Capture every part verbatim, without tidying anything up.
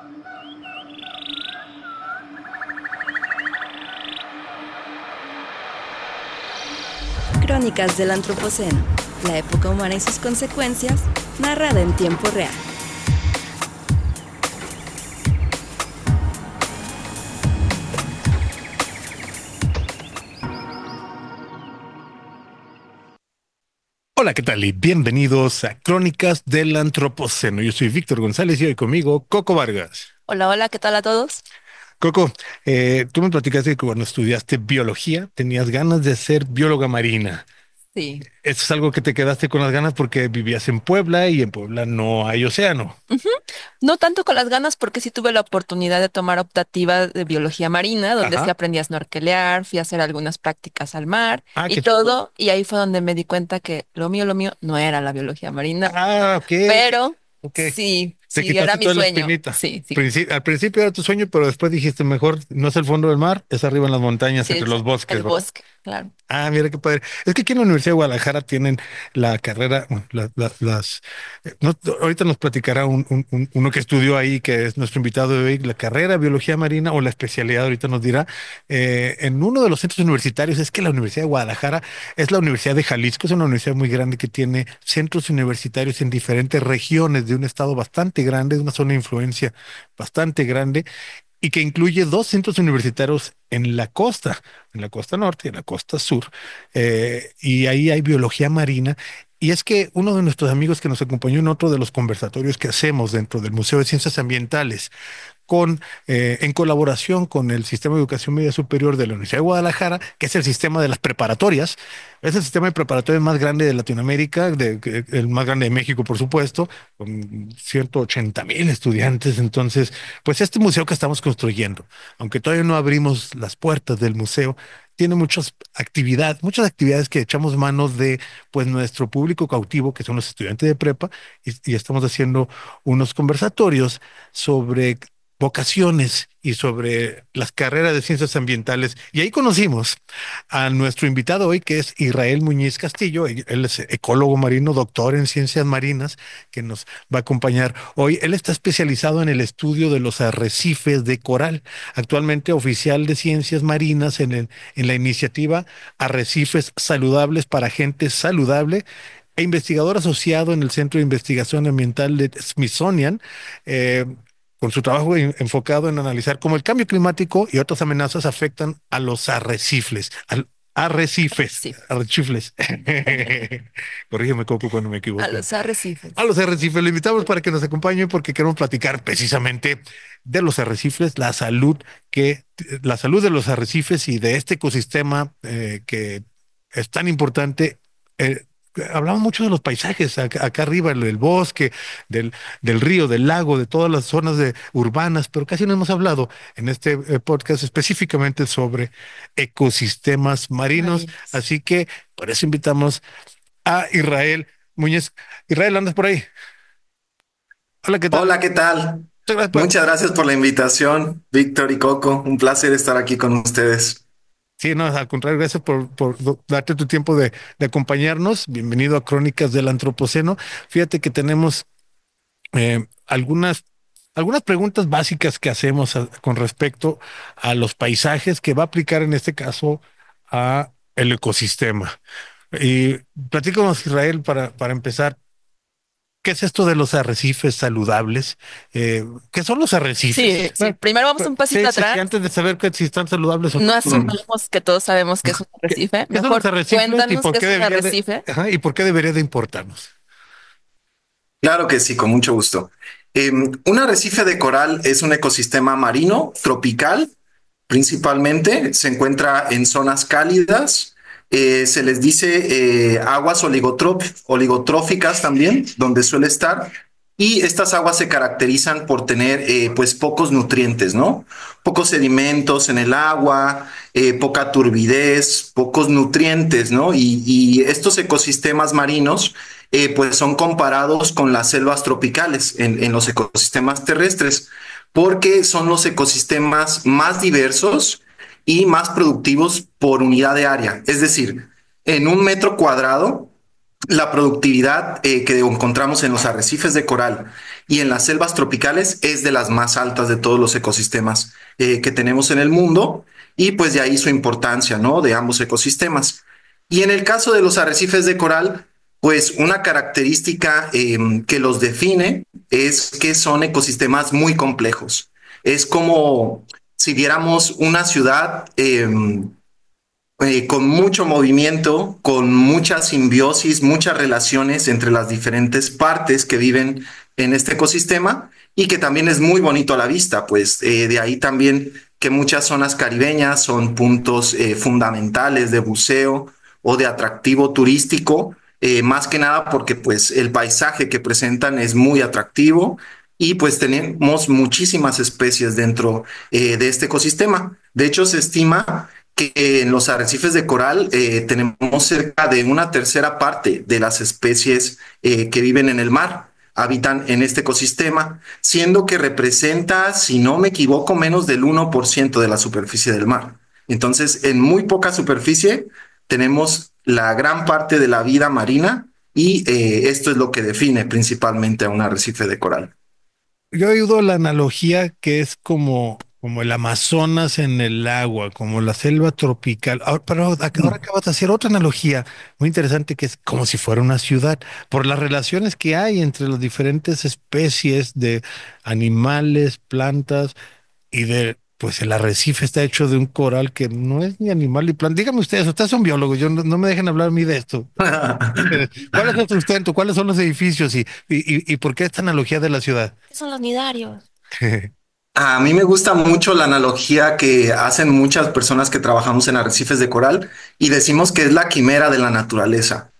Crónicas del Antropoceno, la época humana y sus consecuencias, narrada en tiempo real. Hola, ¿qué tal? Y bienvenidos a Crónicas del Antropoceno. Yo soy Víctor González y hoy conmigo Coco Vargas. Hola, hola, ¿qué tal a todos? Coco, eh, tú me platicaste que cuando estudiaste biología tenías ganas de ser bióloga marina. Sí. Eso es algo que te quedaste con las ganas porque vivías en Puebla y en Puebla no hay océano. Ujú. No tanto con las ganas porque sí tuve la oportunidad de tomar optativa de biología marina, donde sí Ajá. aprendí a snorkelear, fui a hacer algunas prácticas al mar Ah, y que... todo, y ahí fue donde me di cuenta que lo mío, lo mío no era la biología marina, Ah, ok. pero Ok. sí, Te sí, era quitaste mi toda la sueño. espinita. Sí, sí, Princi- al principio era tu sueño, pero después dijiste mejor no es el fondo del mar, es arriba en las montañas, sí, entre es los bosques, el ¿verdad? bosque, claro. Ah, mira qué padre. Es que aquí en la Universidad de Guadalajara tienen la carrera, bueno, la- la- las, eh, no, ahorita nos platicará un, un- un- uno que estudió ahí, que es nuestro invitado de hoy, la carrera de biología marina o la especialidad, ahorita nos dirá, eh, en uno de los centros universitarios. Es que la Universidad de Guadalajara es la Universidad de Jalisco, es una universidad muy grande que tiene centros universitarios en diferentes regiones de un estado bastante grande, de una zona de influencia bastante grande y que incluye dos centros universitarios en la costa, en la costa norte y en la costa sur. Eh, y ahí hay biología marina. Y es que uno de nuestros amigos que nos acompañó en otro de los conversatorios que hacemos dentro del Museo de Ciencias Ambientales, con, eh, en colaboración con el Sistema de Educación Media Superior de la Universidad de Guadalajara, que es el sistema de las preparatorias. Es el sistema de preparatorias más grande de Latinoamérica, de, que- el más grande de México, por supuesto, con ciento ochenta mil estudiantes. Entonces, pues este museo que estamos construyendo, aunque todavía no abrimos las puertas del museo, tiene muchas actividades, muchas actividades que echamos manos de pues nuestro público cautivo, que son los estudiantes de prepa, y, y estamos haciendo unos conversatorios sobre vocaciones y sobre las carreras de ciencias ambientales. Y ahí conocimos a nuestro invitado hoy, que es Israel Muñiz Castillo. Él él es ecólogo marino, doctor en ciencias marinas, que nos va a acompañar hoy. Él está especializado en el estudio de los arrecifes de coral, actualmente oficial de ciencias marinas en, el- en la iniciativa Arrecifes Saludables para Gente Saludable e investigador asociado en el Centro de Investigación Ambiental de Smithsonian. eh, con su trabajo en- enfocado en analizar cómo el cambio climático y otras amenazas afectan a los arrecifes, al arrecifes, Sí, arrecifes. Corrígeme, Coco, cuando me a equivoque. los arrecifes. A los arrecifes, lo invitamos para que nos acompañe porque queremos platicar precisamente de los arrecifes, la salud que, la salud de los arrecifes y de este ecosistema eh, que es tan importante. eh, Hablamos mucho de los paisajes acá, acá arriba, el, el bosque, del, del río, del lago, de todas las zonas de, urbanas, pero casi no hemos hablado en este eh, podcast específicamente sobre ecosistemas marinos. Marinos. Así que por eso invitamos a Israel Muñoz. Israel, ¿andas por ahí? Hola, ¿qué tal? Hola, ¿qué tal? Muchas gracias por... Muchas gracias por la invitación, Víctor y Coco. Un placer estar aquí con ustedes. Sí, no, al contrario, gracias por, por do- darte tu tiempo de, de acompañarnos. Bienvenido a Crónicas del Antropoceno. Fíjate que tenemos eh, algunas, algunas preguntas básicas que hacemos a- con respecto a los paisajes que va a aplicar en este caso a el ecosistema. Y platícanos, Israel, para, para empezar. ¿Qué es esto de los arrecifes saludables? Eh, ¿qué son los arrecifes? Sí, sí. Bueno, Primero vamos pues, un pasito sí, sí, sí, atrás. antes de saber que si están saludables o No no. Mm, asumamos que todos sabemos que es un ¿Qué, arrecife. qué son los Mejor arrecifes y cuéntanos por qué qué es un debería de, arrecife. ajá, y por qué debería de importarnos? Claro que sí, con mucho gusto. Eh, un arrecife de coral es un ecosistema marino tropical, principalmente se encuentra en zonas cálidas. Eh, se les dice eh, aguas oligotrop- oligotróficas también, donde suele estar. Y estas aguas se caracterizan por tener eh, pues pocos nutrientes, ¿no? Pocos sedimentos en el agua, eh, poca turbidez, pocos nutrientes, ¿no? Y, y estos ecosistemas marinos eh, pues son comparados con las selvas tropicales en, en los ecosistemas terrestres, porque son los ecosistemas más diversos y más productivos por unidad de área. Es decir, en un metro cuadrado, la productividad eh, que encontramos en los arrecifes de coral y en las selvas tropicales es de las más altas de todos los ecosistemas eh, que tenemos en el mundo, y pues de ahí su importancia, ¿no? De ambos ecosistemas. Y en el caso de los arrecifes de coral, pues una característica eh, que los define es que son ecosistemas muy complejos. Es como si viéramos una ciudad eh, eh, con mucho movimiento, con mucha simbiosis, muchas relaciones entre las diferentes partes que viven en este ecosistema, y que también es muy bonito a la vista, pues eh, de ahí también que muchas zonas caribeñas son puntos eh, fundamentales de buceo o de atractivo turístico, eh, más que nada porque pues el paisaje que presentan es muy atractivo, y pues tenemos muchísimas especies dentro eh, de este ecosistema. De hecho, se estima que en los arrecifes de coral eh, tenemos cerca de una tercera parte de las especies eh, que viven en el mar, habitan en este ecosistema, siendo que representa, si no me equivoco, menos del uno por ciento de la superficie del mar. Entonces, en muy poca superficie tenemos la gran parte de la vida marina, y eh, esto es lo que define principalmente a un arrecife de coral. Yo he oído la analogía que es como, como el Amazonas en el agua, como la selva tropical. Ahora, pero ahora acabas de hacer otra analogía muy interesante, que es como si fuera una ciudad, por las relaciones que hay entre las diferentes especies de animales, plantas y de, pues el arrecife está hecho de un coral que no es ni animal ni planta. Dígame ustedes, ustedes son biólogos, yo no, no me dejen hablar a mí de esto. ¿Cuál es el sustento? ¿Cuáles son los edificios? Y, y, y, y por qué esta analogía de la ciudad? Son los nidarios. A mí me gusta mucho la analogía que hacen muchas personas que trabajamos en arrecifes de coral, y decimos que es la quimera de la naturaleza.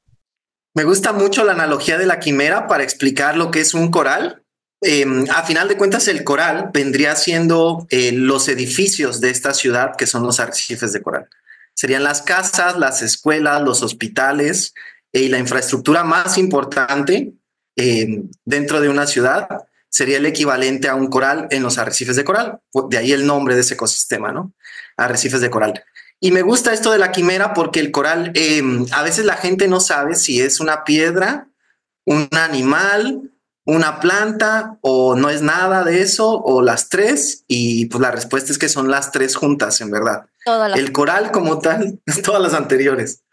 Me gusta mucho la analogía de la quimera para explicar lo que es un coral. Eh, a final de cuentas, el coral vendría siendo eh, los edificios de esta ciudad, que son los arrecifes de coral. Serían las casas, las escuelas, los hospitales eh, y la infraestructura más importante eh, dentro de una ciudad. Sería el equivalente a un coral en los arrecifes de coral. De ahí el nombre de ese ecosistema, ¿no? Arrecifes de coral. Y me gusta esto de la quimera porque el coral, eh, a veces la gente no sabe si es una piedra, un animal, una planta, o no es nada de eso, o las tres. Y pues la respuesta es que son las tres juntas, en verdad. Todas las... El coral como tal, todas las anteriores.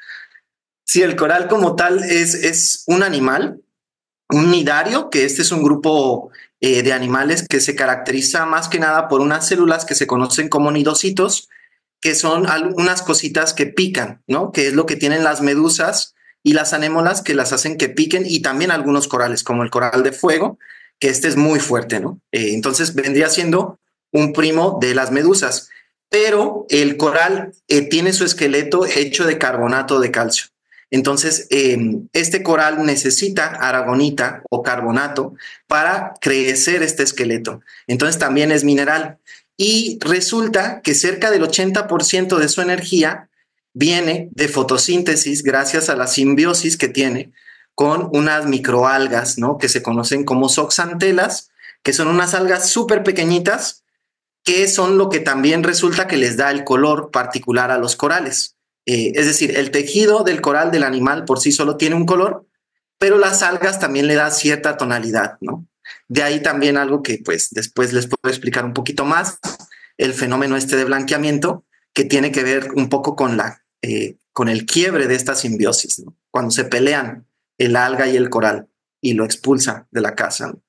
Sí, el coral como tal es, es un animal, un nidario, que este es un grupo eh, de animales que se caracteriza más que nada por unas células que se conocen como nidocitos, que son unas cositas que pican, ¿no? Que es lo que tienen las medusas y las anémonas, que las hacen que piquen, y también algunos corales, como el coral de fuego, que este es muy fuerte, ¿no? Eh, entonces vendría siendo un primo de las medusas, pero el coral eh, tiene su esqueleto hecho de carbonato de calcio. Entonces, eh, este coral necesita aragonita o carbonato para crecer este esqueleto. Entonces, también es mineral. Y resulta que cerca del ochenta por ciento de su energía viene de fotosíntesis, gracias a la simbiosis que tiene con unas microalgas, ¿no? Que se conocen como zooxantelas, que son unas algas súper pequeñitas, que son lo que también resulta que les da el color particular a los corales. Eh, es decir, el tejido del coral del animal por sí solo tiene un color, pero las algas también le dan cierta tonalidad, ¿no? De ahí también algo que pues después les puedo explicar un poquito más, el fenómeno este de blanqueamiento, que tiene que ver un poco con, la, eh, con el quiebre de esta simbiosis, ¿no? Cuando se pelean el alga y el coral y lo expulsan de la casa, ¿no?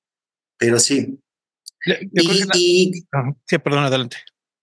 Pero sí. Yo, yo y, la... y, sí, perdón, adelante.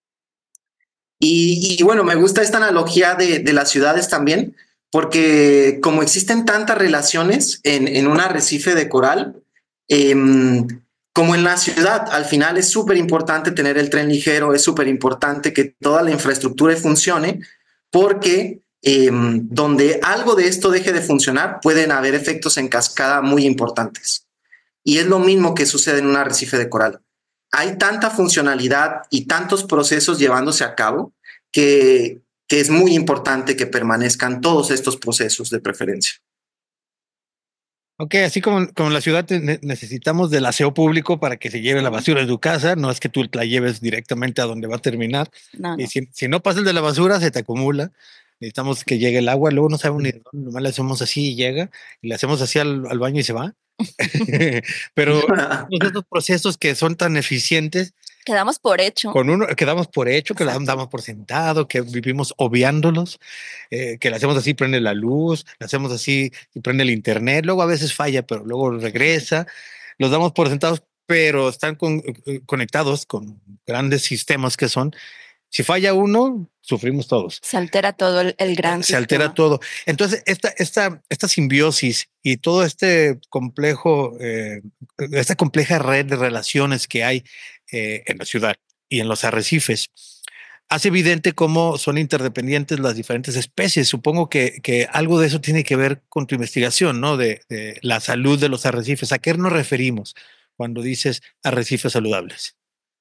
Y, y bueno, me gusta esta analogía de, de las ciudades también, porque como existen tantas relaciones en, en un arrecife de coral, eh, como en la ciudad, al final es súper importante tener el tren ligero, es súper importante que toda la infraestructura funcione, porque eh, donde algo de esto deje de funcionar, pueden haber efectos en cascada muy importantes. Y es lo mismo que sucede en un arrecife de coral. Hay tanta funcionalidad y tantos procesos llevándose a cabo que, que es muy importante que permanezcan todos estos procesos de preferencia. Ok, así como, como en la ciudad ne necesitamos del aseo público para que se lleve la basura de tu casa, no es que tú la lleves directamente a donde va a terminar. No, no. Y si, si no pasas de la basura, se te acumula. Necesitamos que llegue el agua, luego no sabemos ni dónde, nomás le hacemos así y llega, y le hacemos así al, al baño y se va. Pero todos estos procesos que son tan eficientes, Quedamos por hecho. con uno que damos por hecho, que lo Exacto. damos por sentado, que vivimos obviándolos, eh, que le hacemos así, prende la luz, le hacemos así y prende el internet, luego a veces falla, pero luego regresa, los damos por sentados, pero están con- eh, conectados con grandes sistemas que son. Si falla uno, sufrimos todos. Se altera todo el, el gran Se altera sistema. todo. Entonces, esta, esta, esta simbiosis y todo este complejo, eh, esta compleja red de relaciones que hay eh, en la ciudad y en los arrecifes, hace evidente cómo son interdependientes las diferentes especies. Supongo que, que algo de eso tiene que ver con tu investigación, ¿no? De, de la salud de los arrecifes. ¿A qué nos referimos cuando dices arrecifes saludables?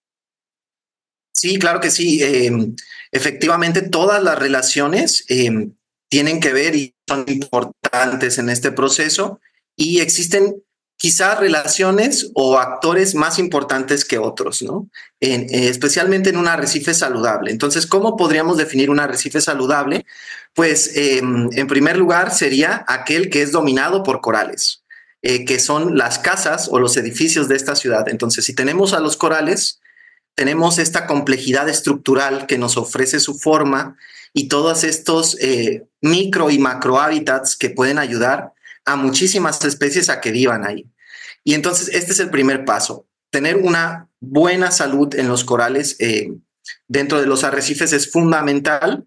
Sí, claro que sí. Eh, efectivamente, todas las relaciones eh, tienen que ver y son importantes en este proceso y existen quizás relaciones o actores más importantes que otros, ¿no? En, eh, especialmente en un arrecife saludable. Entonces, ¿cómo podríamos definir un arrecife saludable? Pues, eh, en primer lugar, sería aquel que es dominado por corales, eh, que son las casas o los edificios de esta ciudad. Entonces, si tenemos a los corales, tenemos esta complejidad estructural que nos ofrece su forma y todos estos eh, micro y macro hábitats que pueden ayudar a muchísimas especies a que vivan ahí. Y entonces este es el primer paso. Tener una buena salud en los corales eh, dentro de los arrecifes es fundamental.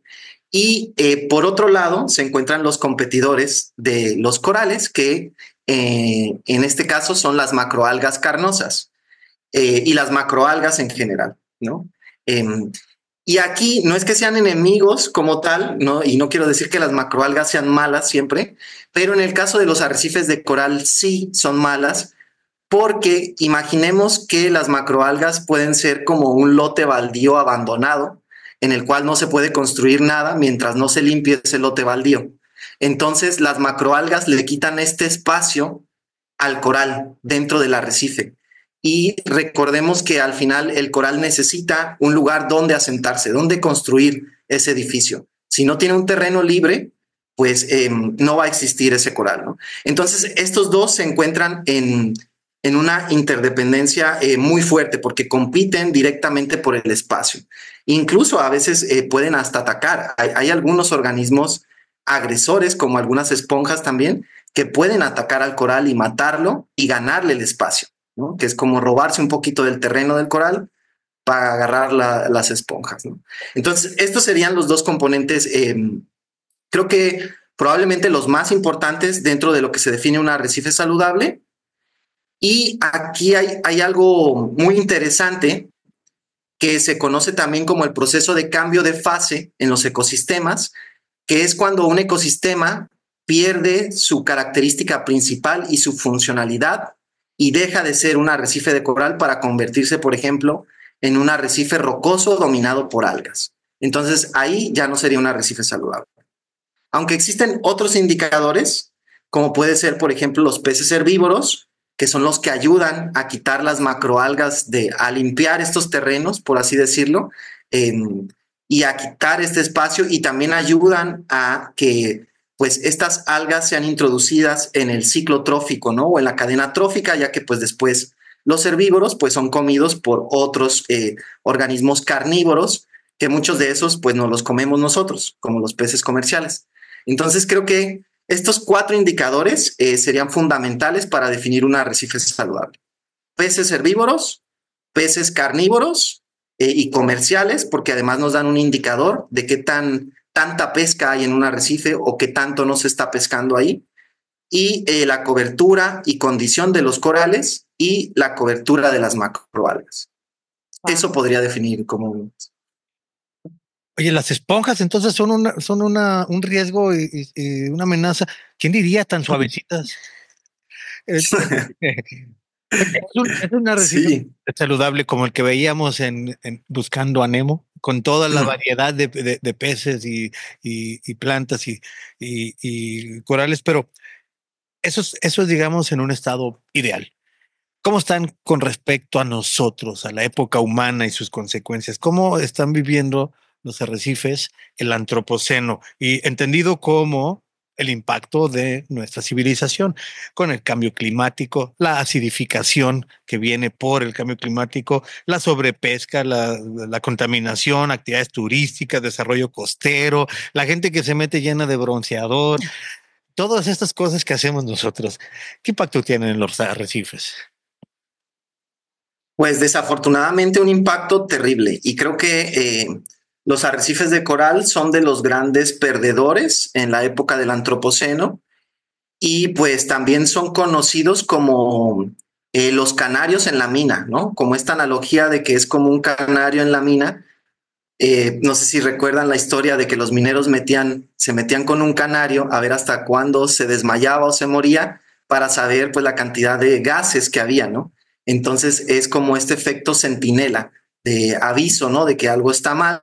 Y eh, por otro lado se encuentran los competidores de los corales que eh, en este caso son las macroalgas carnosas. Eh, y las macroalgas en general, ¿no? Eh, y aquí no es que sean enemigos como tal, ¿no? Y no quiero decir que las macroalgas sean malas siempre, pero en el caso de los arrecifes de coral sí son malas, porque imaginemos que las macroalgas pueden ser como un lote baldío abandonado, en el cual no se puede construir nada mientras no se limpie ese lote baldío. Entonces las macroalgas le quitan este espacio al coral dentro del arrecife. Y recordemos que al final el coral necesita un lugar donde asentarse, donde construir ese edificio. Si no tiene un terreno libre, pues eh, no va a existir ese coral, ¿no? Entonces, estos dos se encuentran en, en una interdependencia eh, muy fuerte porque compiten directamente por el espacio. Incluso a veces eh, pueden hasta atacar. Hay, hay algunos organismos agresores, como algunas esponjas también, que pueden atacar al coral y matarlo y ganarle el espacio, ¿no? Que es como robarse un poquito del terreno del coral para agarrar la, las esponjas, ¿no? Entonces, estos serían los dos componentes, eh, creo que probablemente los más importantes dentro de lo que se define un arrecife saludable. Y aquí hay, hay algo muy interesante que se conoce también como el proceso de cambio de fase en los ecosistemas, que es cuando un ecosistema pierde su característica principal y su funcionalidad y deja de ser un arrecife de coral para convertirse, por ejemplo, en un arrecife rocoso dominado por algas. Entonces, ahí ya no sería un arrecife saludable. Aunque existen otros indicadores, como puede ser, por ejemplo, los peces herbívoros, que son los que ayudan a quitar las macroalgas, de, a limpiar estos terrenos, por así decirlo, eh, y a quitar este espacio, y también ayudan a que pues estas algas sean introducidas en el ciclo trófico, ¿no? O en la cadena trófica, ya que pues después los herbívoros pues son comidos por otros eh, organismos carnívoros, que muchos de esos pues no los comemos nosotros, como los peces comerciales. Entonces creo que estos cuatro indicadores eh, serían fundamentales para definir un arrecife saludable. Peces herbívoros, peces carnívoros eh, y comerciales, porque además nos dan un indicador de qué tan tanta pesca hay en un arrecife o qué tanto no se está pescando ahí, y eh, la cobertura y condición de los corales y la cobertura de las macroalgas. Wow. Eso podría definir como... Oye, las esponjas entonces son una, son una, un riesgo y, y una amenaza. ¿Quién diría tan suavecitas? es, es, un, es un arrecife sí. saludable como el que veíamos en, en Buscando a Nemo, con toda la variedad de, de, de peces y, y, y plantas y, y, y corales, pero eso es, eso es, digamos, en un estado ideal. ¿Cómo están con respecto a nosotros, a la época humana y sus consecuencias? ¿Cómo están viviendo los arrecifes, el antropoceno? Y entendido como el impacto de nuestra civilización con el cambio climático, la acidificación que viene por el cambio climático, la sobrepesca, la, la contaminación, actividades turísticas, desarrollo costero, la gente que se mete llena de bronceador, todas estas cosas que hacemos nosotros. ¿Qué impacto tienen en los arrecifes? Pues desafortunadamente un impacto terrible, y creo que eh, los arrecifes de coral son de los grandes perdedores en la época del Antropoceno, y pues también son conocidos como eh, los canarios en la mina, ¿no? Como esta analogía de que es como un canario en la mina. Eh, no sé si recuerdan la historia de que los mineros metían, se metían con un canario a ver hasta cuándo se desmayaba o se moría para saber pues la cantidad de gases que había, ¿no? Entonces es como este efecto centinela de aviso, ¿no? De que algo está mal.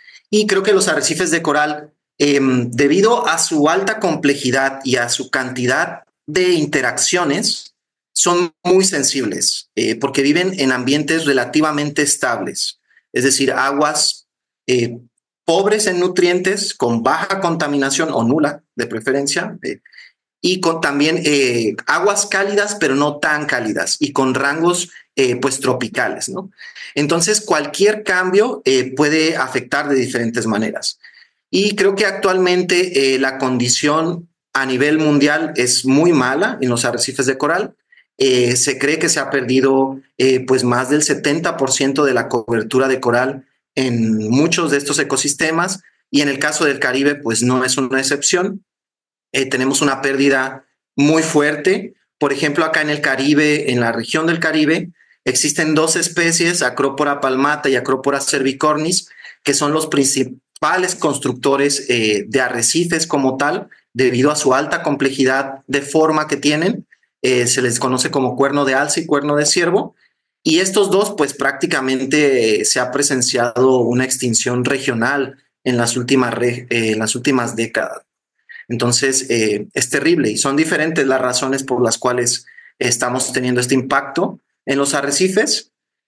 Y creo que los arrecifes de coral, eh, debido a su alta complejidad y a su cantidad de interacciones, son muy sensibles eh, porque viven en ambientes relativamente estables, es decir, aguas eh, pobres en nutrientes, con baja contaminación o nula de preferencia, eh, y con también eh, aguas cálidas, pero no tan cálidas, y con rangos eh, pues tropicales, ¿no? Entonces, cualquier cambio eh, puede afectar de diferentes maneras. Y creo que actualmente eh, la condición a nivel mundial es muy mala en los arrecifes de coral. Eh, se cree que se ha perdido eh, pues más del setenta por ciento de la cobertura de coral en muchos de estos ecosistemas, y en el caso del Caribe pues no es una excepción. Eh, tenemos una pérdida muy fuerte. Por ejemplo, acá en el Caribe, en la región del Caribe, existen dos especies, Acropora palmata y Acropora cervicornis, que son los principales constructores eh, de arrecifes como tal, debido a su alta complejidad de forma que tienen. Eh, se les conoce como cuerno de alce y cuerno de ciervo. Y estos dos, pues prácticamente eh, se ha presenciado una extinción regional en las últimas, re, eh, en las últimas décadas. Entonces, eh, es terrible, y son diferentes las razones por las cuales estamos teniendo este impacto en los arrecifes.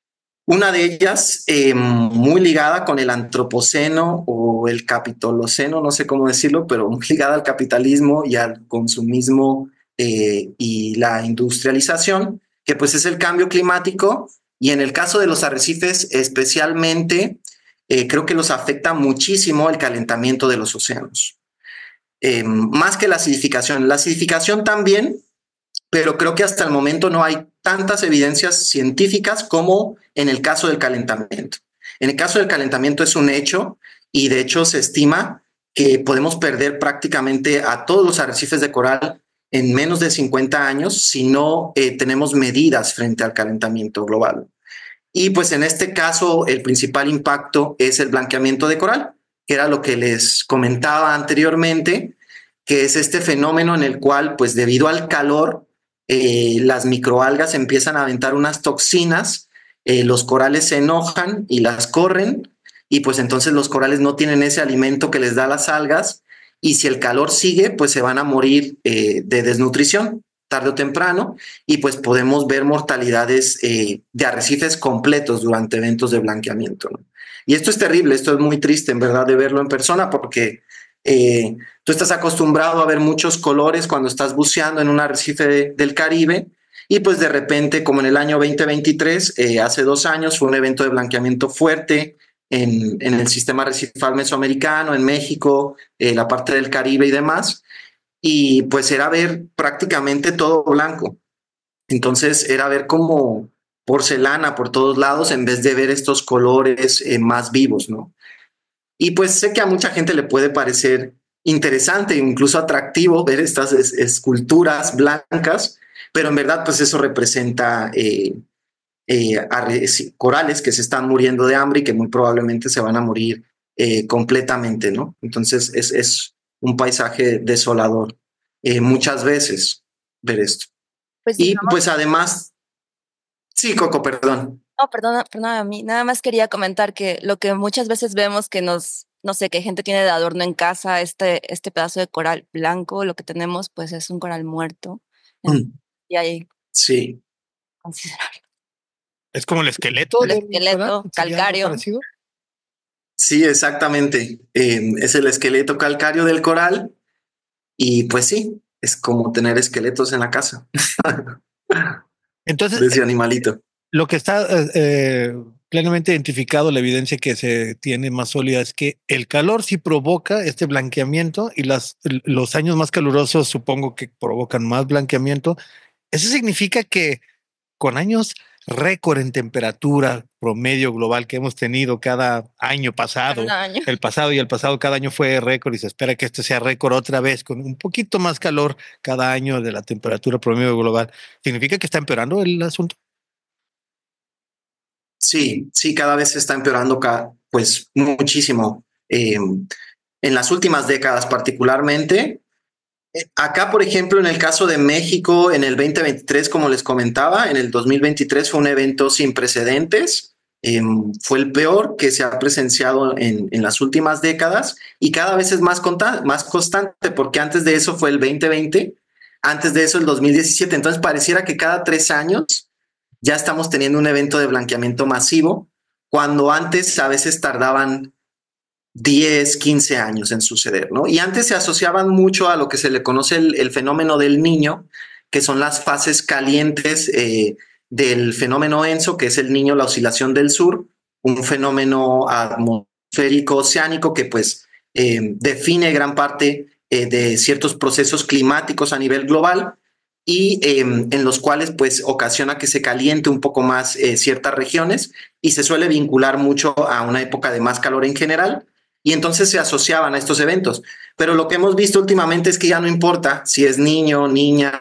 Una de ellas, eh, muy ligada con el antropoceno o el capitoloceno, no sé cómo decirlo, pero muy ligada al capitalismo y al consumismo eh, y la industrialización, que pues es el cambio climático. Y en el caso de los arrecifes especialmente, eh, creo que los afecta muchísimo el calentamiento de los océanos. Eh, más que la acidificación. La acidificación también, pero creo que hasta el momento no hay tantas evidencias científicas como en el caso del calentamiento. En el caso del calentamiento es un hecho, y de hecho se estima que podemos perder prácticamente a todos los arrecifes de coral en menos de cincuenta años si no eh, tenemos medidas frente al calentamiento global. Y pues en este caso el principal impacto es el blanqueamiento de coral, que era lo que les comentaba anteriormente, que es este fenómeno en el cual, pues debido al calor, eh, las microalgas empiezan a aventar unas toxinas, eh, los corales se enojan y las corren, y pues entonces los corales no tienen ese alimento que les da las algas, y si el calor sigue, pues se van a morir eh, de desnutrición tarde o temprano, y pues podemos ver mortalidades eh, de arrecifes completos durante eventos de blanqueamiento, ¿no? Y esto es terrible, esto es muy triste en verdad de verlo en persona, porque eh, tú estás acostumbrado a ver muchos colores cuando estás buceando en un arrecife de, del Caribe, y pues de repente, como en el año veinte veintitrés, eh, hace dos años, fue un evento de blanqueamiento fuerte en, en el sistema arrecifal mesoamericano, en México, eh, la parte del Caribe y demás, y pues era ver prácticamente todo blanco. Entonces era ver como porcelana por todos lados en vez de ver estos colores eh, más vivos, ¿no? Y pues sé que a mucha gente le puede parecer interesante, incluso atractivo, ver estas es, esculturas blancas, pero en verdad pues eso representa eh, eh, corales que se están muriendo de hambre y que muy probablemente se van a morir eh, completamente, ¿no? Entonces es, es un paisaje desolador eh, muchas veces ver esto. Pues y digamos, pues además, sí, Coco, perdón. no, perdona, perdona a mí. Nada más quería comentar que lo que muchas veces vemos que nos, no sé, que gente tiene de adorno en casa, este, este pedazo de coral blanco, lo que tenemos, pues es un coral muerto. Mm. Y hay Sí. considerarlo. Es como el esqueleto. El esqueleto calcáreo. Sí, exactamente. Eh, es el esqueleto calcáreo del coral. Y pues sí, es como tener esqueletos en la casa Entonces, de ese animalito. lo que está eh, eh, plenamente identificado, la evidencia que se tiene más sólida es que el calor sí provoca este blanqueamiento y las, los años más calurosos supongo que provocan más blanqueamiento. Eso significa que con años récord en temperatura promedio global que hemos tenido cada año pasado, Cada año. el pasado y el pasado cada año fue récord y se espera que este sea récord otra vez con un poquito más calor cada año de la temperatura promedio global. ¿Significa que está empeorando el asunto? Sí, sí, cada vez se está empeorando, pues muchísimo. Eh, en las últimas décadas particularmente. Acá, por ejemplo, en el caso de México, en el veinte veintitrés, como les comentaba, en el dos mil veintitrés fue un evento sin precedentes. Eh, fue el peor que se ha presenciado en, en las últimas décadas y cada vez es más, más constante, porque antes de eso fue el veinte veinte, antes de eso el dos mil diecisiete. Entonces pareciera que cada tres años ya estamos teniendo un evento de blanqueamiento masivo, cuando antes a veces tardaban diez, quince años en suceder, ¿no? Y antes se asociaban mucho a lo que se le conoce el, el fenómeno del Niño, que son las fases calientes eh, del fenómeno ENSO, que es el Niño, la oscilación del sur, un fenómeno atmosférico oceánico que pues eh, define gran parte eh, de ciertos procesos climáticos a nivel global y eh, en los cuales pues ocasiona que se caliente un poco más eh, ciertas regiones y se suele vincular mucho a una época de más calor en general. Y entonces se asociaban a estos eventos. Pero lo que hemos visto últimamente es que ya no importa si es niño, niña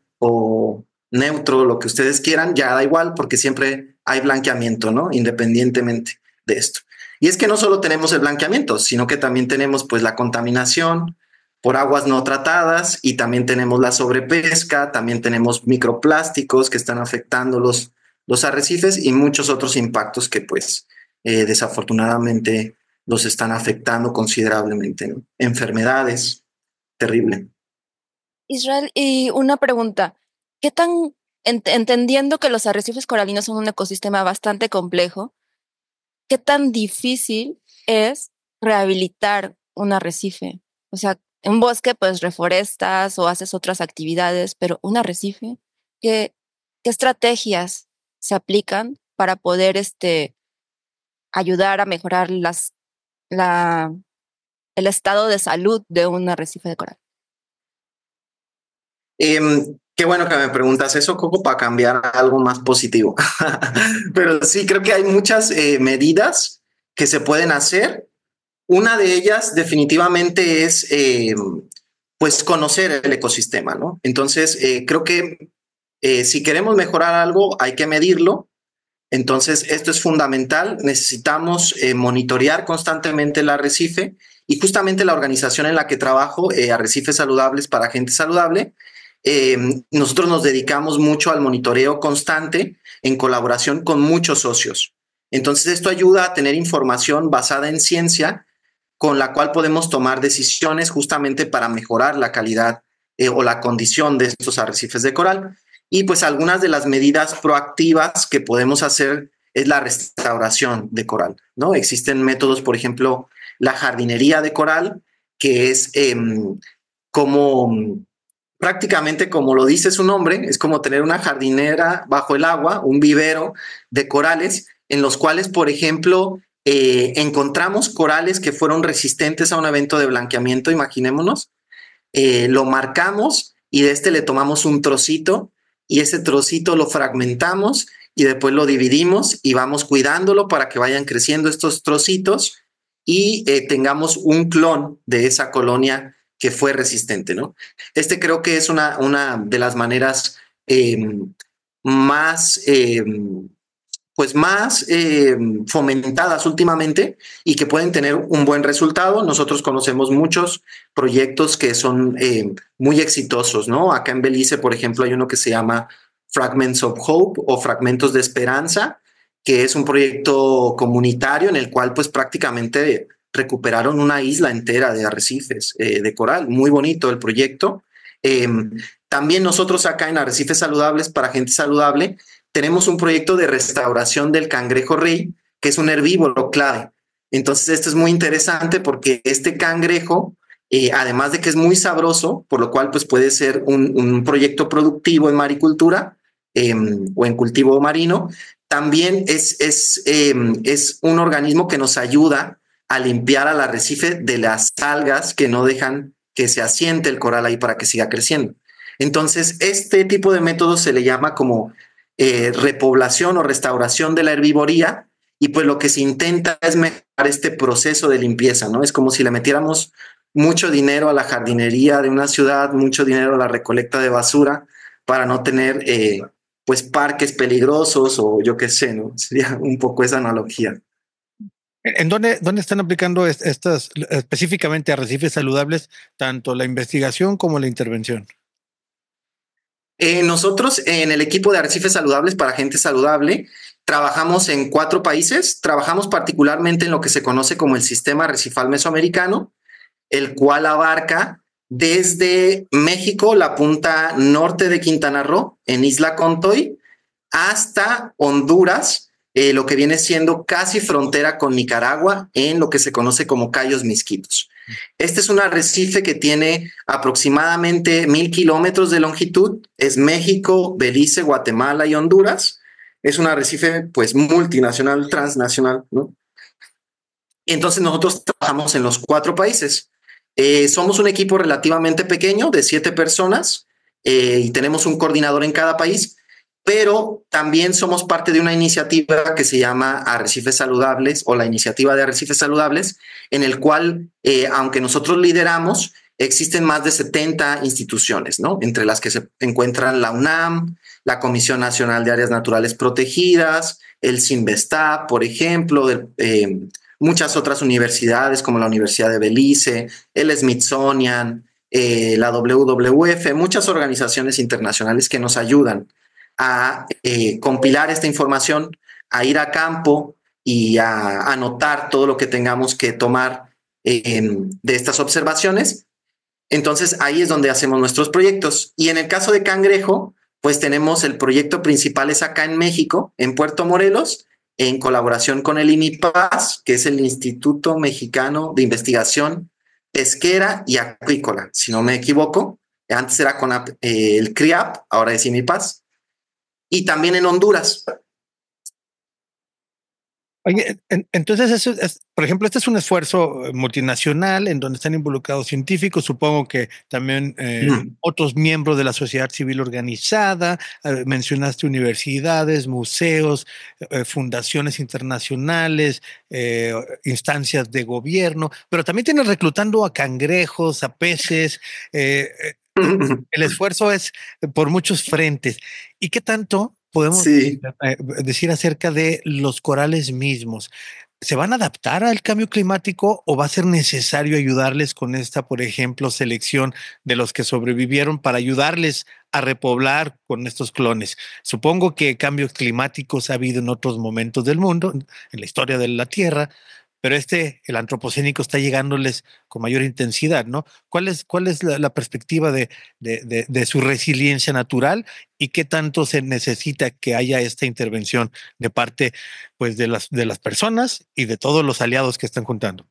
o neutro, lo que ustedes quieran, ya da igual porque siempre hay blanqueamiento, ¿no? Independientemente de esto. Y es que no solo tenemos el blanqueamiento, sino que también tenemos pues la contaminación por aguas no tratadas y también tenemos la sobrepesca, también tenemos microplásticos que están afectando los, los arrecifes y muchos otros impactos que pues eh, desafortunadamente los están afectando considerablemente, ¿no? Enfermedades, terrible. Israel, y una pregunta, ¿qué tan, ent entendiendo que los arrecifes coralinos son un ecosistema bastante complejo, qué tan difícil es rehabilitar un arrecife? O sea, en bosque pues reforestas o haces otras actividades, pero un arrecife, ¿qué, qué estrategias se aplican para poder este, ayudar a mejorar las La, el estado de salud de un arrecife de coral? Eh, qué bueno que me preguntas eso, Coco, para cambiar a algo más positivo. Pero sí, creo que hay muchas eh, medidas que se pueden hacer. Una de ellas definitivamente es eh, pues conocer el ecosistema, ¿no? Entonces, eh, creo que eh, si queremos mejorar algo, hay que medirlo. Entonces, esto es fundamental. Necesitamos eh, monitorear constantemente el arrecife y justamente la organización en la que trabajo, eh, Arrecifes Saludables para Gente Saludable, eh, nosotros nos dedicamos mucho al monitoreo constante en colaboración con muchos socios. Entonces, esto ayuda a tener información basada en ciencia con la cual podemos tomar decisiones justamente para mejorar la calidad eh, o la condición de estos arrecifes de coral. Y pues algunas de las medidas proactivas que podemos hacer es la restauración de coral, ¿no? Existen métodos, por ejemplo, la jardinería de coral, que es eh, como prácticamente como lo dice su nombre, es como tener una jardinera bajo el agua, un vivero de corales, en los cuales, por ejemplo, eh, encontramos corales que fueron resistentes a un evento de blanqueamiento, imaginémonos, eh, lo marcamos y de este le tomamos un trocito y ese trocito lo fragmentamos y después lo dividimos y vamos cuidándolo para que vayan creciendo estos trocitos y eh, tengamos un clon de esa colonia que fue resistente, ¿no? Este creo que es una, una de las maneras eh, más, eh, pues más eh, fomentadas últimamente y que pueden tener un buen resultado. Nosotros conocemos muchos proyectos que son eh, muy exitosos, ¿no? Acá en Belice, por ejemplo, hay uno que se llama Fragments of Hope o Fragmentos de Esperanza, que es un proyecto comunitario en el cual pues prácticamente recuperaron una isla entera de arrecifes eh, de coral. Muy bonito el proyecto. Eh, también nosotros acá en Arrecifes Saludables para Gente Saludable tenemos un proyecto de restauración del cangrejo rey, que es un herbívoro clave. Entonces esto es muy interesante porque este cangrejo eh, además de que es muy sabroso, por lo cual pues puede ser un, un proyecto productivo en maricultura eh, o en cultivo marino. También es, es, eh, es un organismo que nos ayuda a limpiar al arrecife de las algas que no dejan que se asiente el coral ahí para que siga creciendo. Entonces, este tipo de método se le llama como eh, repoblación o restauración de la herbivoría, y pues lo que se intenta es mejorar este proceso de limpieza, ¿no? Es como si le metiéramos mucho dinero a la jardinería de una ciudad, mucho dinero a la recolecta de basura para no tener eh, pues parques peligrosos o yo qué sé, ¿no? Sería un poco esa analogía. ¿En dónde, dónde están aplicando est estas específicamente arrecifes saludables, tanto la investigación como la intervención? Eh, nosotros en el equipo de arrecifes saludables para gente saludable trabajamos en cuatro países. Trabajamos particularmente en lo que se conoce como el sistema arrecifal mesoamericano, el cual abarca desde México, la punta norte de Quintana Roo, en Isla Contoy, hasta Honduras, eh, lo que viene siendo casi frontera con Nicaragua, en lo que se conoce como Cayos Misquitos. Este es un arrecife que tiene aproximadamente mil kilómetros de longitud. Es México, Belice, Guatemala y Honduras. Es un arrecife pues multinacional, transnacional, ¿no? Entonces nosotros trabajamos en los cuatro países. Eh, somos un equipo relativamente pequeño de siete personas eh, y tenemos un coordinador en cada país, pero también somos parte de una iniciativa que se llama Arrecifes Saludables o la Iniciativa de Arrecifes Saludables, en el cual, eh, aunque nosotros lideramos, existen más de setenta instituciones, ¿no? Entre las que se encuentran la UNAM, la Comisión Nacional de Áreas Naturales Protegidas, el CINVESTAP, por ejemplo, del, eh, muchas otras universidades como la Universidad de Belice, el Smithsonian, eh, la W W F, muchas organizaciones internacionales que nos ayudan a eh, compilar esta información, a ir a campo y a anotar todo lo que tengamos que tomar eh, de estas observaciones. Entonces ahí es donde hacemos nuestros proyectos. Y en el caso de cangrejo, pues tenemos el proyecto principal es acá en México, en Puerto Morelos, en colaboración con el IMIPAS, que es el Instituto Mexicano de Investigación Pesquera y Acuícola, si no me equivoco. Antes era con eh, el CRIAP, ahora es IMIPAS. Y también en Honduras. Oye, en, entonces, eso es, por ejemplo, este es un esfuerzo multinacional en donde están involucrados científicos, supongo que también eh, mm. otros miembros de la sociedad civil organizada, eh, mencionaste universidades, museos, eh, fundaciones internacionales, eh, instancias de gobierno, pero también tienen reclutando a cangrejos, a peces. Eh, el esfuerzo es por muchos frentes. ¿Y qué tanto podemos sí. decir acerca de los corales mismos? ¿Se van a adaptar al cambio climático o va a ser necesario ayudarles con esta, por ejemplo, selección de los que sobrevivieron para ayudarles a repoblar con estos clones? Supongo que cambios climáticos ha habido en otros momentos del mundo, en la historia de la Tierra, pero este, el antropocénico, está llegándoles con mayor intensidad, ¿no? ¿Cuál es, cuál es la, la perspectiva de, de, de, de su resiliencia natural y qué tanto se necesita que haya esta intervención de parte, pues, de las, de las personas y de todos los aliados que están juntando?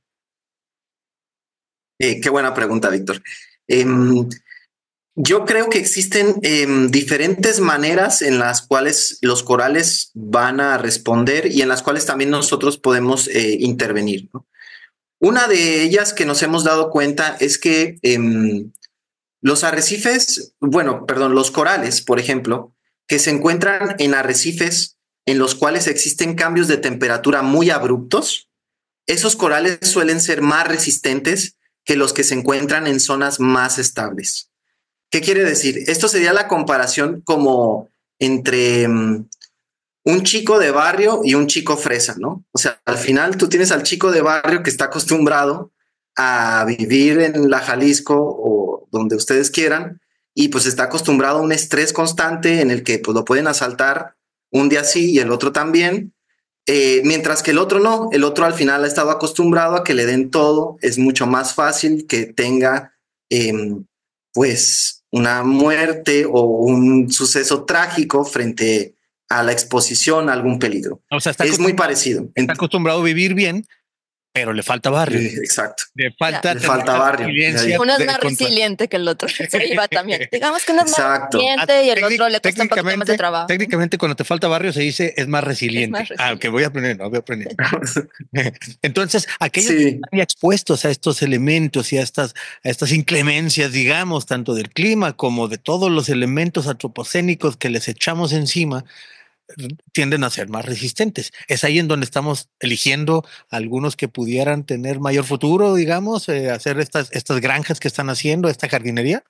Eh, qué buena pregunta, Víctor. Eh, Yo creo que existen eh, diferentes maneras en las cuales los corales van a responder y en las cuales también nosotros podemos eh, intervenir, ¿no? Una de ellas que nos hemos dado cuenta es que eh, los arrecifes, bueno, perdón, los corales, por ejemplo, que se encuentran en arrecifes en los cuales existen cambios de temperatura muy abruptos, esos corales suelen ser más resistentes que los que se encuentran en zonas más estables. ¿Qué quiere decir? Esto sería la comparación como entre um, un chico de barrio y un chico fresa, ¿no? O sea, al final tú tienes al chico de barrio que está acostumbrado a vivir en la Jalisco o donde ustedes quieran y pues está acostumbrado a un estrés constante en el que pues lo pueden asaltar un día sí y el otro también, eh, mientras que el otro no, el otro al final ha estado acostumbrado a que le den todo, es mucho más fácil que tenga eh, pues una muerte o un suceso trágico frente a la exposición a algún peligro. O sea, está es muy parecido. Está acostumbrado a vivir bien pero le falta barrio. Sí, exacto. Le falta, Le falta barrio. resiliencia Uno es de más contra- resiliente que el otro. Se iba también. Digamos que uno es más Exacto. resiliente y el Ah, otro le cuesta un poquito más de técnicamente, trabajo. técnicamente cuando te falta barrio se dice es más resiliente. Es más Ah, resiliente. que voy a aprender, no voy a aprender. Entonces, aquellos Sí. que están ya expuestos a estos elementos y a estas, a estas inclemencias, digamos, tanto del clima como de todos los elementos antropocénicos que les echamos encima, tienden a ser más resistentes. Es ahí en donde estamos eligiendo algunos que pudieran tener mayor futuro, digamos, eh, hacer estas, estas granjas que están haciendo, esta jardinería.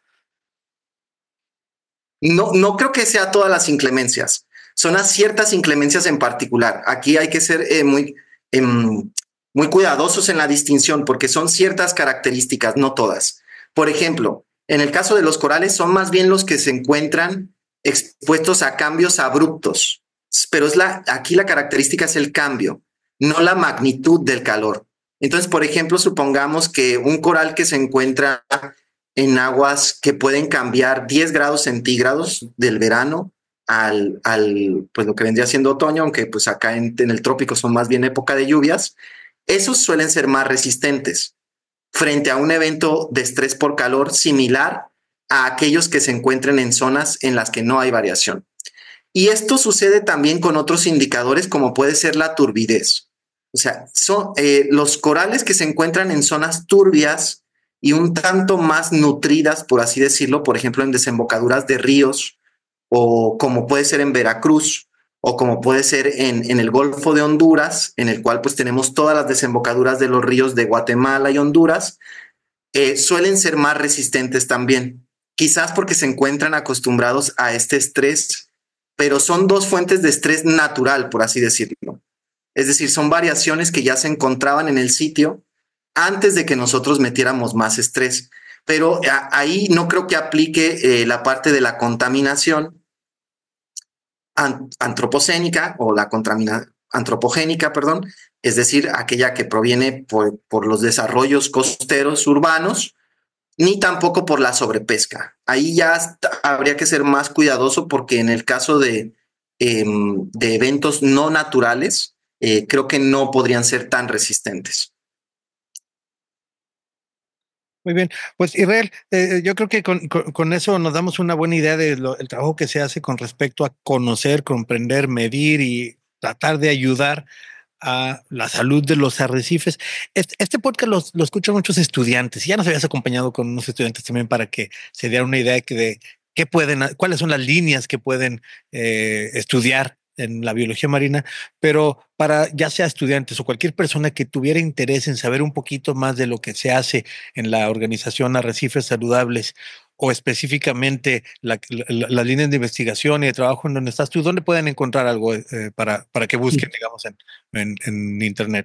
No, no creo que sea todas las inclemencias. Son a ciertas inclemencias en particular. Aquí hay que ser eh, muy, em, muy cuidadosos en la distinción porque son ciertas características, no todas. Por ejemplo, en el caso de los corales son más bien los que se encuentran expuestos a cambios abruptos, pero es la, aquí la característica es el cambio, no la magnitud del calor. Entonces, por ejemplo, supongamos que un coral que se encuentra en aguas que pueden cambiar diez grados centígrados del verano al, al pues lo que vendría siendo otoño, aunque pues acá en, en el trópico son más bien época de lluvias, esos suelen ser más resistentes frente a un evento de estrés por calor similar a aquellos que se encuentren en zonas en las que no hay variación. Y esto sucede también con otros indicadores como puede ser la turbidez. O sea, son eh, los corales que se encuentran en zonas turbias y un tanto más nutridas, por así decirlo, por ejemplo, en desembocaduras de ríos o como puede ser en Veracruz o como puede ser en, en el Golfo de Honduras, en el cual pues tenemos todas las desembocaduras de los ríos de Guatemala y Honduras, eh, suelen ser más resistentes también, quizás porque se encuentran acostumbrados a este estrés, pero son dos fuentes de estrés natural, por así decirlo. Es decir, son variaciones que ya se encontraban en el sitio antes de que nosotros metiéramos más estrés. Pero a, ahí no creo que aplique eh, la parte de la contaminación an, antropocénica o la contaminación antropogénica, perdón, es decir, aquella que proviene por, por los desarrollos costeros urbanos, ni tampoco por la sobrepesca. Ahí ya habría que ser más cuidadoso porque en el caso de, eh, de eventos no naturales, eh, creo que no podrían ser tan resistentes. Muy bien, pues Israel, eh, yo creo que con, con, con eso nos damos una buena idea del trabajo que se hace con respecto a conocer, comprender, medir y tratar de ayudar a la salud de los arrecifes. Este, este podcast lo, lo escuchan muchos estudiantes y ya nos habías acompañado con unos estudiantes también para que se dieran una idea de, de qué pueden, cuáles son las líneas que pueden eh, estudiar en la biología marina, pero para ya sea estudiantes o cualquier persona que tuviera interés en saber un poquito más de lo que se hace en la organización Arrecifes Saludables o específicamente la, la, las líneas de investigación y de trabajo en donde estás tú, ¿dónde pueden encontrar algo eh, para, para que busquen, digamos, en, en, en internet?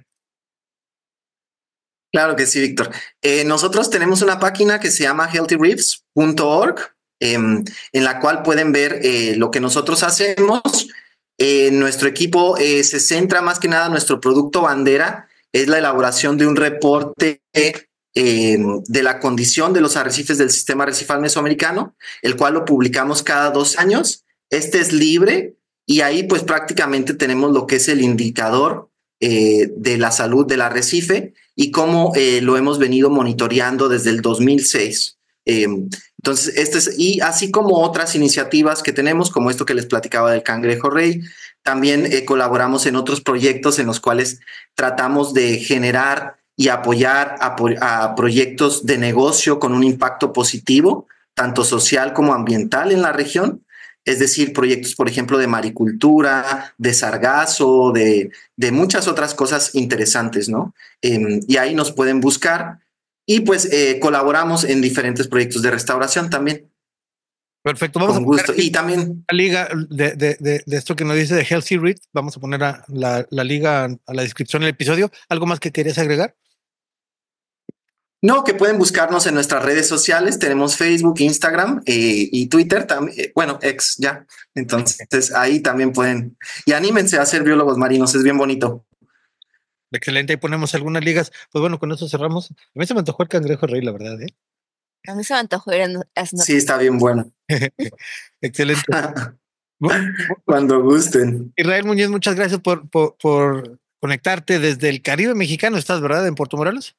Claro que sí, Víctor. Eh, nosotros tenemos una página que se llama healthy reefs punto org, eh, en la cual pueden ver eh, lo que nosotros hacemos. Eh, nuestro equipo eh, se centra más que nada, nuestro producto bandera es la elaboración de un reporte eh, de la condición de los arrecifes del sistema arrecifal mesoamericano, el cual lo publicamos cada dos años. Este es libre y ahí pues prácticamente tenemos lo que es el indicador eh, de la salud del arrecife y cómo eh, lo hemos venido monitoreando desde el dos mil seis. Eh, entonces, este es, y así como otras iniciativas que tenemos, como esto que les platicaba del cangrejo rey, también eh, colaboramos en otros proyectos en los cuales tratamos de generar y apoyar a, a proyectos de negocio con un impacto positivo, tanto social como ambiental en la región. Es decir, proyectos, por ejemplo, de maricultura, de sargazo, de, de muchas otras cosas interesantes, ¿no? Eh, y ahí nos pueden buscar. Y pues eh, colaboramos en diferentes proyectos de restauración también. Perfecto, vamos Con a poner gusto. Y también la liga de, de, de, de esto que nos dice de Healthy Reef, vamos a poner a la, la liga a la descripción del episodio. ¿Algo más que querías agregar? No, que pueden buscarnos en nuestras redes sociales. Tenemos Facebook, Instagram eh, y Twitter también. Eh, bueno, ex ya. Entonces ahí también pueden. Y anímense a ser biólogos marinos, es bien bonito. Excelente, ahí ponemos algunas ligas. Pues bueno, con eso cerramos. A mí se me antojó el cangrejo rey, la verdad, ¿eh? A mí se me antojó ir a... Sí, está bien bueno. Excelente. Cuando gusten. Israel Muñoz, muchas gracias por, por, por conectarte desde el Caribe mexicano. ¿Estás, verdad, en Puerto Morelos?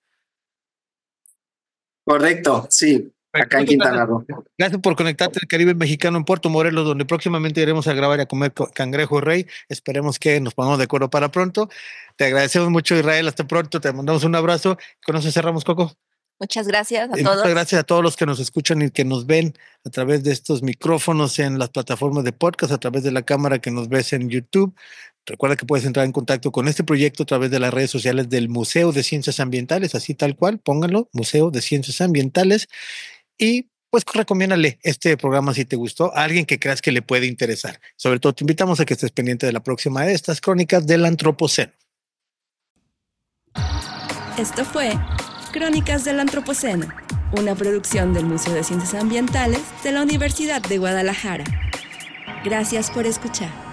Correcto, sí, acá en Quintana Roo. Gracias por conectarte al Caribe mexicano en Puerto Morelos, donde próximamente iremos a grabar y a comer cangrejo rey. Esperemos que nos pongamos de acuerdo para pronto. Te agradecemos mucho, Israel. Hasta pronto. Te mandamos un abrazo. Con eso cerramos, Coco. Muchas gracias a y todos. Muchas gracias a todos los que nos escuchan y que nos ven a través de estos micrófonos en las plataformas de podcast, a través de la cámara que nos ves en YouTube. Recuerda que puedes entrar en contacto con este proyecto a través de las redes sociales del Museo de Ciencias Ambientales, así tal cual, pónganlo, Museo de Ciencias Ambientales. Y pues recomiéndale este programa si te gustó a alguien que creas que le puede interesar. Sobre todo te invitamos a que estés pendiente de la próxima de estas crónicas del Antropoceno. Esto fue Crónicas del Antropoceno, una producción del Museo de Ciencias Ambientales de la Universidad de Guadalajara. Gracias por escuchar.